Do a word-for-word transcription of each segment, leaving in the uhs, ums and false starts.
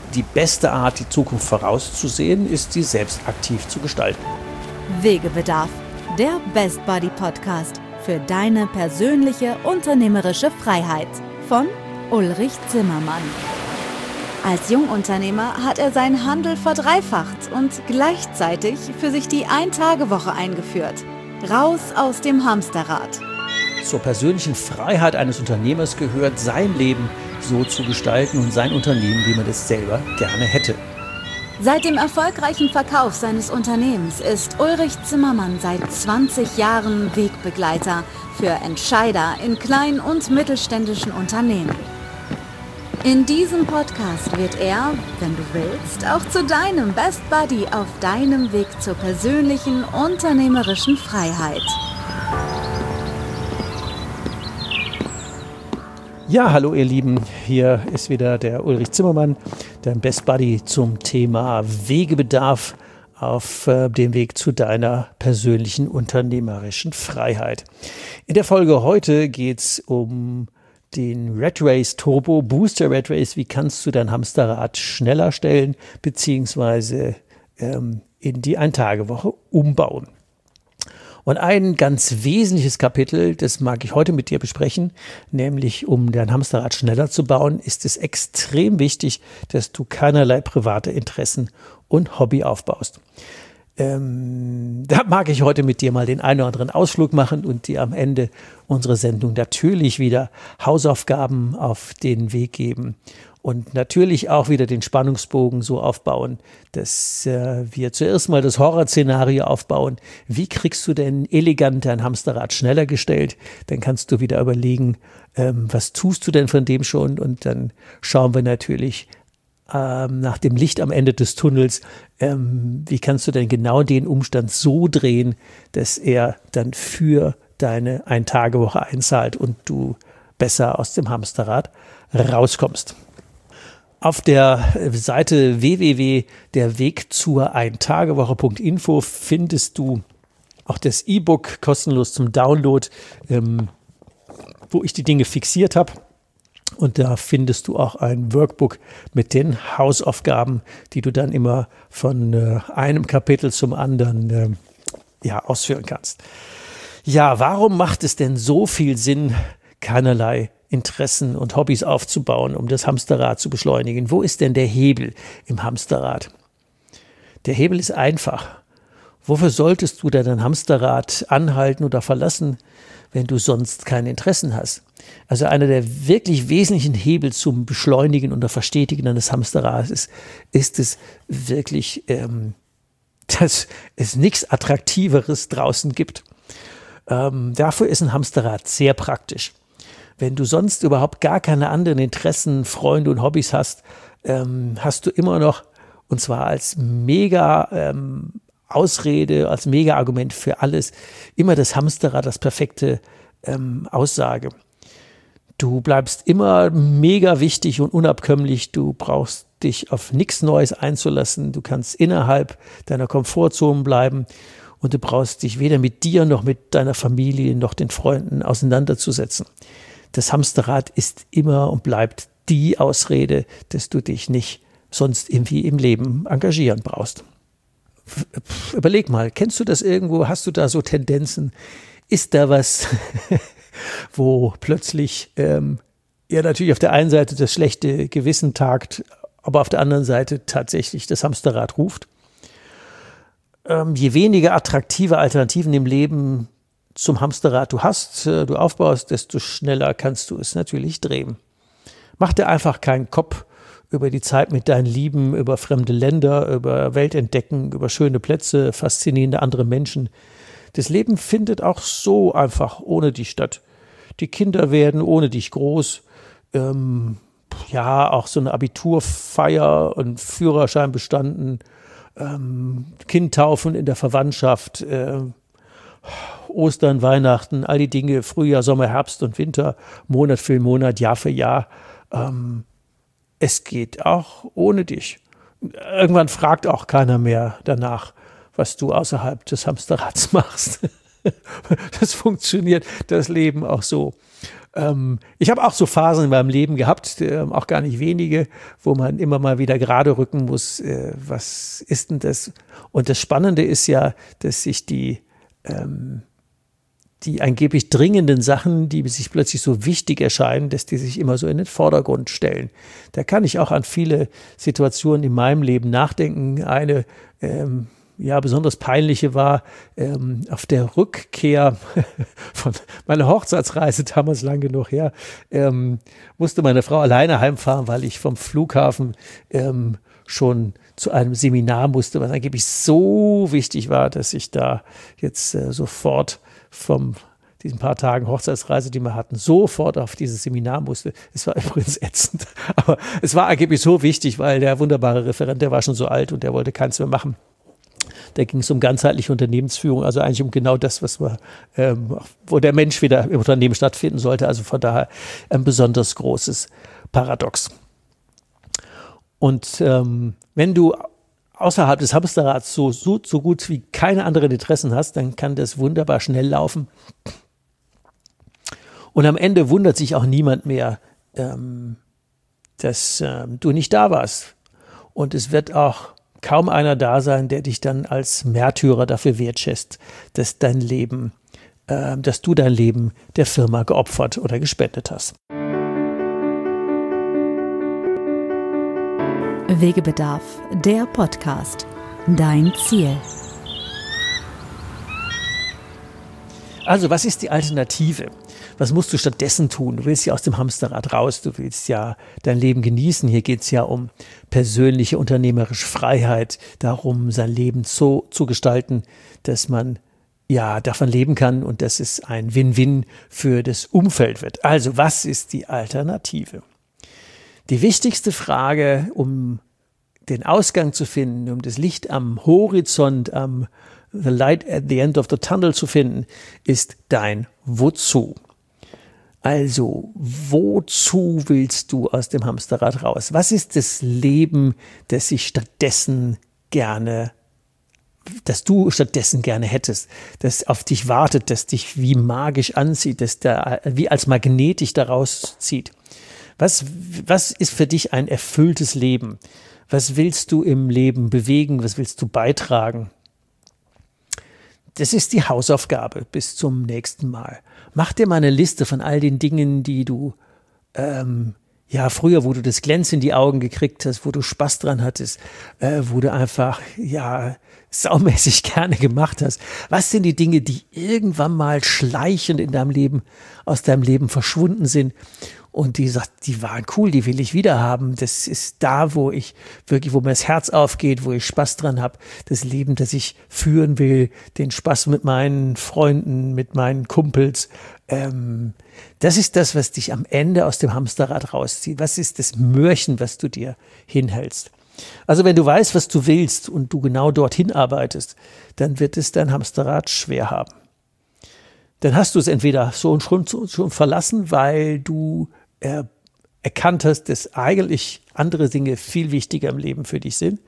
die beste Art, die Zukunft vorauszusehen, ist, sie selbst aktiv zu gestalten. Wegebedarf, der Best Buddy Podcast für deine persönliche unternehmerische Freiheit von Ulrich Zimmermann. Als Jungunternehmer hat er seinen Handel verdreifacht und gleichzeitig für sich die Ein-Tage-Woche eingeführt. Raus aus dem Hamsterrad. Zur persönlichen Freiheit eines Unternehmers gehört, sein Leben so zu gestalten und sein Unternehmen, wie man es selber gerne hätte. Seit dem erfolgreichen Verkauf seines Unternehmens ist Ulrich Zimmermann seit zwanzig Jahren Wegbegleiter für Entscheider in kleinen und mittelständischen Unternehmen. In diesem Podcast wird er, wenn du willst, auch zu deinem Best Buddy auf deinem Weg zur persönlichen unternehmerischen Freiheit. Ja, hallo ihr Lieben, hier ist wieder der Ulrich Zimmermann, dein Best Buddy zum Thema Wegebedarf auf äh, dem Weg zu deiner persönlichen unternehmerischen Freiheit. In der Folge heute geht es um den Red Race Turbo Booster Red Race. Wie kannst du dein Hamsterrad schneller stellen beziehungsweise ähm, in die Ein-Tage-Woche umbauen? Und ein ganz wesentliches Kapitel, das mag ich heute mit dir besprechen, nämlich um dein Hamsterrad schneller zu bauen, ist es extrem wichtig, dass du keinerlei private Interessen und Hobby aufbaust. Ähm, da mag ich heute mit dir mal den einen oder anderen Ausflug machen und dir am Ende unserer Sendung natürlich wieder Hausaufgaben auf den Weg geben. Und natürlich auch wieder den Spannungsbogen so aufbauen, dass äh, wir zuerst mal das Horrorszenario aufbauen. Wie kriegst du denn elegant dein Hamsterrad schneller gestellt? Dann kannst du wieder überlegen, ähm, was tust du denn von dem schon? Und dann schauen wir natürlich ähm, nach dem Licht am Ende des Tunnels, ähm, wie kannst du denn genau den Umstand so drehen, dass er dann für deine Ein-Tage-Woche einzahlt und du besser aus dem Hamsterrad rauskommst. Auf der Seite w w w punkt der weg zur Ein-Tage-Woche punkt info findest du auch das E-Book kostenlos zum Download, ähm, wo ich die Dinge fixiert habe. Und da findest du auch ein Workbook mit den Hausaufgaben, die du dann immer von äh, einem Kapitel zum anderen äh, ja, ausführen kannst. Ja, warum macht es denn so viel Sinn, keinerlei Interessen und Hobbys aufzubauen, um das Hamsterrad zu beschleunigen? Wo ist denn der Hebel im Hamsterrad? Der Hebel ist einfach. Wofür solltest du dein Hamsterrad anhalten oder verlassen, wenn du sonst keine Interessen hast? Also einer der wirklich wesentlichen Hebel zum Beschleunigen und Verstetigen eines Hamsterrads ist, ist es wirklich, ähm, dass es nichts Attraktiveres draußen gibt. Ähm, dafür ist ein Hamsterrad sehr praktisch. Wenn du sonst überhaupt gar keine anderen Interessen, Freunde und Hobbys hast, ähm, hast du immer noch, und zwar als mega ähm, Ausrede, als mega Argument für alles, immer das Hamsterrad, das perfekte ähm, Aussage. Du bleibst immer mega wichtig und unabkömmlich, du brauchst dich auf nichts Neues einzulassen, du kannst innerhalb deiner Komfortzone bleiben und du brauchst dich weder mit dir noch mit deiner Familie noch den Freunden auseinanderzusetzen. Das Hamsterrad ist immer und bleibt die Ausrede, dass du dich nicht sonst irgendwie im Leben engagieren brauchst. Überleg mal, kennst du das irgendwo? Hast du da so Tendenzen? Ist da was, wo plötzlich ähm, ja natürlich auf der einen Seite das schlechte Gewissen tagt, aber auf der anderen Seite tatsächlich das Hamsterrad ruft? Ähm, je weniger attraktive Alternativen im Leben zum Hamsterrad du hast, du aufbaust, desto schneller kannst du es natürlich drehen. Mach dir einfach keinen Kopf über die Zeit mit deinen Lieben, über fremde Länder, über Weltentdecken, über schöne Plätze, faszinierende andere Menschen. Das Leben findet auch so einfach ohne dich statt. Die Kinder werden ohne dich groß. Ähm, ja, auch so eine Abiturfeier und Führerschein bestanden. Ähm, Kindtaufen in der Verwandtschaft. Äh, Ostern, Weihnachten, all die Dinge, Frühjahr, Sommer, Herbst und Winter, Monat für Monat, Jahr für Jahr. Ähm, es geht auch ohne dich. Irgendwann fragt auch keiner mehr danach, was du außerhalb des Hamsterrads machst. Das funktioniert, das Leben auch so. Ähm, ich habe auch so Phasen in meinem Leben gehabt, äh, auch gar nicht wenige, wo man immer mal wieder gerade rücken muss, äh, was ist denn das? Und das Spannende ist ja, dass sich die, ähm, die angeblich dringenden Sachen, die sich plötzlich so wichtig erscheinen, dass die sich immer so in den Vordergrund stellen. Da kann ich auch an viele Situationen in meinem Leben nachdenken. Eine ähm, ja, besonders peinliche war ähm, auf der Rückkehr von meiner Hochzeitsreise, damals lang genug her, ähm, musste meine Frau alleine heimfahren, weil ich vom Flughafen ähm, schon zu einem Seminar musste, was angeblich so wichtig war, dass ich da jetzt äh, sofort vom diesen paar Tagen Hochzeitsreise, die wir hatten, sofort auf dieses Seminar musste. Es war übrigens ätzend, aber es war angeblich so wichtig, weil der wunderbare Referent, der war schon so alt und der wollte keins mehr machen. Da ging es um ganzheitliche Unternehmensführung, also eigentlich um genau das, was wir, ähm, wo der Mensch wieder im Unternehmen stattfinden sollte. Also von daher ein besonders großes Paradox. Und ähm, wenn du außerhalb des Hamsterrads so, so, so gut wie keine anderen Interessen hast, dann kann das wunderbar schnell laufen. Und am Ende wundert sich auch niemand mehr, ähm, dass ähm, du nicht da warst. Und es wird auch kaum einer da sein, der dich dann als Märtyrer dafür wertschätzt, dass dein Leben, äh, dass du dein Leben der Firma geopfert oder gespendet hast. Wegebedarf, der Podcast. Dein Ziel. Also, was ist die Alternative? Was musst du stattdessen tun? Du willst ja aus dem Hamsterrad raus, du willst ja dein Leben genießen. Hier geht es ja um persönliche unternehmerische Freiheit, darum, sein Leben so zu gestalten, dass man ja davon leben kann und dass es ein Win-Win für das Umfeld wird. Also, was ist die Alternative? Die wichtigste Frage, um den Ausgang zu finden, um das Licht am Horizont, am The Light at the End of the Tunnel zu finden, ist dein Wozu. Also, wozu willst du aus dem Hamsterrad raus? Was ist das Leben, das ich stattdessen gerne, das du stattdessen gerne hättest, das auf dich wartet, das dich wie magisch anzieht, das da wie als Magnet dich da rauszieht? Was, was ist für dich ein erfülltes Leben? Was willst du im Leben bewegen? Was willst du beitragen? Das ist die Hausaufgabe bis zum nächsten Mal. Mach dir mal eine Liste von all den Dingen, die du, ähm, ja, früher, wo du das Glänzen in die Augen gekriegt hast, wo du Spaß dran hattest, äh, wo du einfach, ja, saumäßig gerne gemacht hast. Was sind die Dinge, die irgendwann mal schleichend in deinem Leben, aus deinem Leben verschwunden sind? Und die sagt, die waren cool, die will ich wieder haben. Das ist da, wo ich wirklich, wo mir das Herz aufgeht, wo ich Spaß dran habe. Das Leben, das ich führen will, den Spaß mit meinen Freunden, mit meinen Kumpels. Ähm, das ist das, was dich am Ende aus dem Hamsterrad rauszieht. Was ist das Mörchen, was du dir hinhältst? Also wenn du weißt, was du willst und du genau dorthin arbeitest, dann wird es dein Hamsterrad schwer haben. Dann hast du es entweder so schon, schon verlassen, weil du äh, erkannt hast, dass eigentlich andere Dinge viel wichtiger im Leben für dich sind.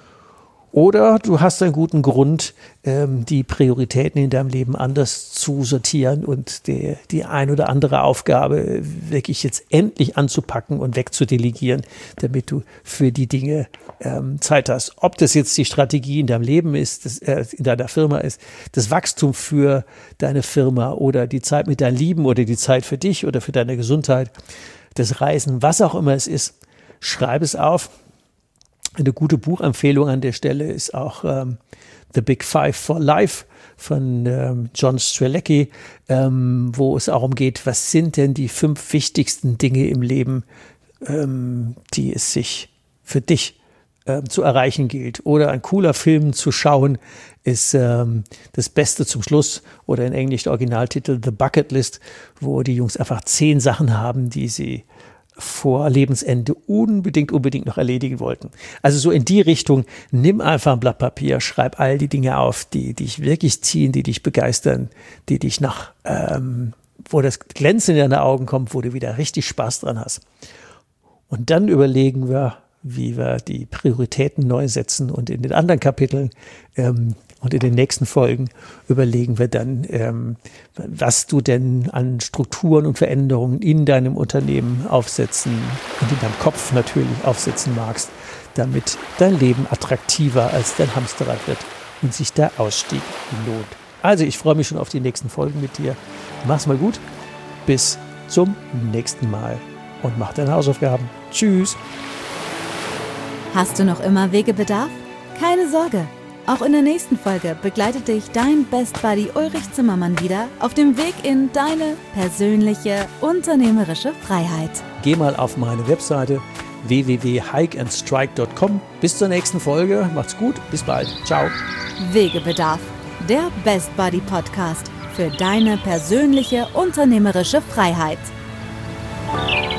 Oder du hast einen guten Grund, ähm, die Prioritäten in deinem Leben anders zu sortieren und die, die ein oder andere Aufgabe wirklich jetzt endlich anzupacken und wegzudelegieren, damit du für die Dinge ähm, Zeit hast. Ob das jetzt die Strategie in deinem Leben ist, das, äh, in deiner Firma ist, das Wachstum für deine Firma oder die Zeit mit deinen Lieben oder die Zeit für dich oder für deine Gesundheit, das Reisen, was auch immer es ist, schreib es auf. Eine gute Buchempfehlung an der Stelle ist auch ähm, The Big Five for Life von ähm, John Strelecki, ähm, wo es auch umgeht, was sind denn die fünf wichtigsten Dinge im Leben, ähm, die es sich für dich ähm, zu erreichen gilt. Oder ein cooler Film zu schauen ist ähm, das Beste zum Schluss oder in Englisch der Originaltitel The Bucket List, wo die Jungs einfach zehn Sachen haben, die sie vor Lebensende unbedingt, unbedingt noch erledigen wollten. Also so in die Richtung, nimm einfach ein Blatt Papier, schreib all die Dinge auf, die dich wirklich ziehen, die dich begeistern, die dich nach, ähm, wo das Glänzen in deine Augen kommt, wo du wieder richtig Spaß dran hast. Und dann überlegen wir, wie wir die Prioritäten neu setzen. Und in den anderen Kapiteln ähm, und in den nächsten Folgen überlegen wir dann, ähm, was du denn an Strukturen und Veränderungen in deinem Unternehmen aufsetzen und in deinem Kopf natürlich aufsetzen magst, damit dein Leben attraktiver als dein Hamsterrad wird und sich der Ausstieg lohnt. Also ich freue mich schon auf die nächsten Folgen mit dir. Mach's mal gut. Bis zum nächsten Mal. Und mach deine Hausaufgaben. Tschüss. Hast du noch immer Wegebedarf? Keine Sorge. Auch in der nächsten Folge begleitet dich dein Best Buddy Ulrich Zimmermann wieder auf dem Weg in deine persönliche unternehmerische Freiheit. Geh mal auf meine Webseite w w w punkt hike and strike punkt com. Bis zur nächsten Folge. Macht's gut. Bis bald. Ciao. Wegebedarf, der Best Buddy Podcast für deine persönliche unternehmerische Freiheit.